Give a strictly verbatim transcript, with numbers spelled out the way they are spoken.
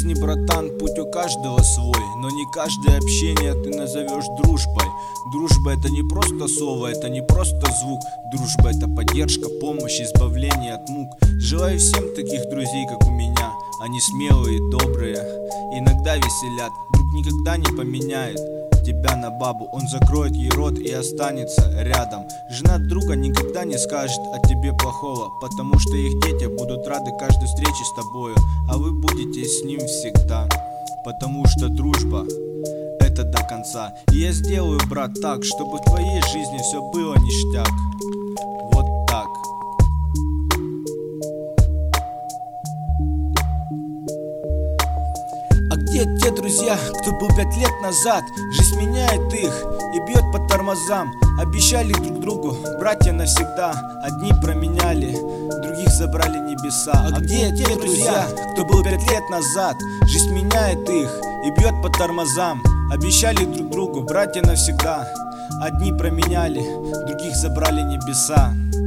жизни, братан, путь у каждого свой, но не каждое общение ты назовешь дружбой. Дружба — это не просто слово, это не просто звук. Дружба — это поддержка, помощь, избавление от мук. Желаю всем таких друзей, как у меня. Они смелые, добрые, иногда веселят. Друг никогда не поменяет тебя на бабу, он закроет ей рот и останется рядом. Жена друга никогда не скажет о тебе плохого, потому что их дети будут рады каждой встрече с тобою, а вы будете с ним всегда, потому что дружба — это до конца. И я сделаю, брат, так, чтобы в твоей жизни все было ништяк. Вот так. А где те друзья, кто был пять лет назад? Жизнь меняет их и бьет по тормозам. Обещали друг другу братья навсегда. Одни променяли, других забрали небеса. А где те друзья, кто был пять лет назад? Жизнь меняет их и бьет по тормозам. Обещали друг другу братья навсегда. Одни променяли, других забрали небеса.